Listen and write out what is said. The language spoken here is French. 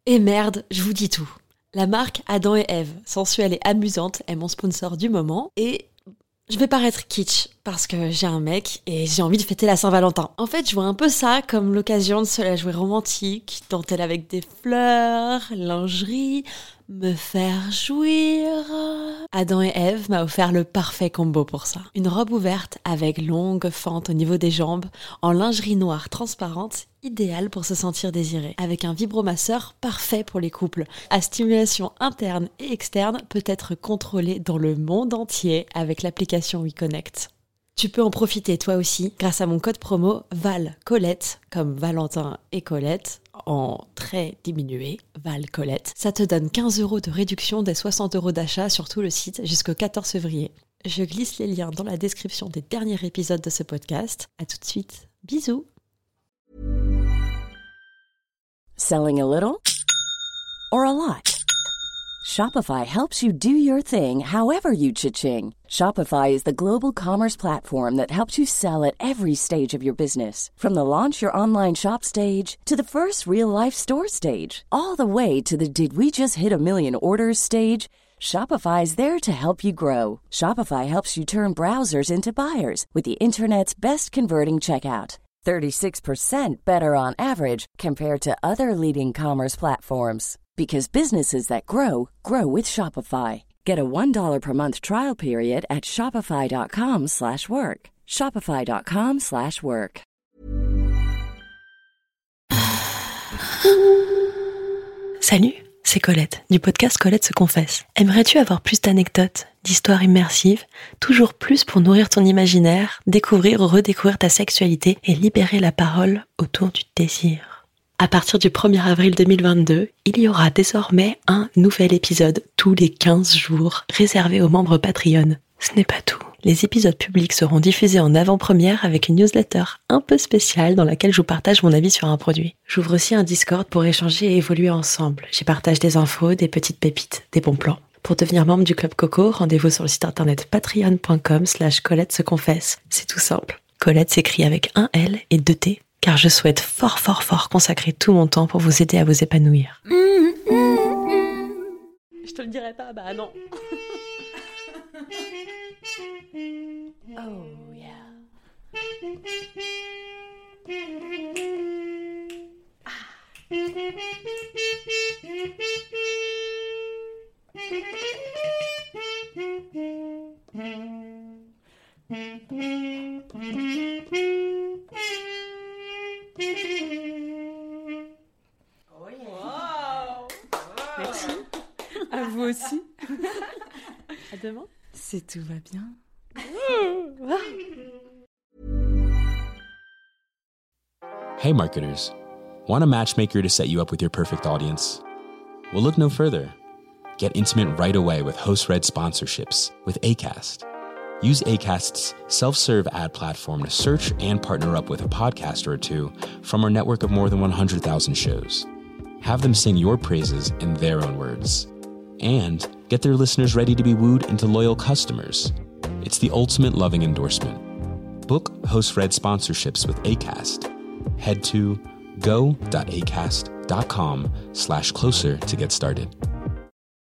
Et merde, je vous dis tout. La marque Adam et Ève, sensuelle et amusante, est mon sponsor du moment et je vais paraître kitsch parce que j'ai un mec et j'ai envie de fêter la Saint-Valentin. En fait, je vois un peu ça comme l'occasion de se la jouer romantique, dentelle avec des fleurs, lingerie, me faire jouir. Adam et Ève m'a offert le parfait combo pour ça. Une robe ouverte avec longue fente au niveau des jambes, en lingerie noire transparente, idéale pour se sentir désiré. Avec un vibromasseur parfait pour les couples. À stimulation interne et externe, peut être contrôlée dans le monde entier avec l'application WeConnect. Tu peux en profiter toi aussi grâce à mon code promo VALCOLETTE, comme Valentin et Colette, en très diminué, VALCOLETTE. Ça te donne 15 € de réduction des 60 € d'achat sur tout le site jusqu'au 14 février. Je glisse les liens dans la description des derniers épisodes de ce podcast. À tout de suite. Bisous. Selling a little or a lot? Shopify helps you do your thing however you cha-ching. Shopify is the global commerce platform that helps you sell at every stage of your business. From the launch your online shop stage to the first real-life store stage, all the way to the did we just hit a million orders stage. Shopify is there to help you grow. Shopify helps you turn browsers into buyers with the internet's best converting checkout. 36% better on average compared to other leading commerce platforms. Because businesses that grow, grow with Shopify. Get a $1 per month trial period at shopify.com/work. Shopify.com/work. Salut, c'est Colette, du podcast Colette se confesse. Aimerais-tu avoir plus d'anecdotes, d'histoires immersives, toujours plus pour nourrir ton imaginaire, découvrir ou redécouvrir ta sexualité et libérer la parole autour du désir? À partir du 1er avril 2022, il y aura désormais un nouvel épisode tous les 15 jours réservé aux membres Patreon. Ce n'est pas tout. Les épisodes publics seront diffusés en avant-première avec une newsletter un peu spéciale dans laquelle je vous partage mon avis sur un produit. J'ouvre aussi un Discord pour échanger et évoluer ensemble. J'y partage des infos, des petites pépites, des bons plans. Pour devenir membre du Club Coco, rendez-vous sur le site internet patreon.com/Colette se confesse. C'est tout simple. Colette s'écrit avec un L et 2 T. Car je souhaite fort consacrer tout mon temps pour vous aider à vous épanouir. Je te le dirai pas, bah non. Oh yeah. Merci. À vous aussi. À demain. Si tout va bien. Hey marketers, want a matchmaker to set you up with your perfect audience? Well, look no further. Get intimate right away with host-read sponsorships with Acast. Use Acast's self-serve ad platform to search and partner up with a podcaster or two from our network of more than 100,000 shows. Have them sing your praises in their own words. And get their listeners ready to be wooed into loyal customers. It's the ultimate loving endorsement. Book host-read sponsorships with Acast. Head to go.acast.com/closer to get started.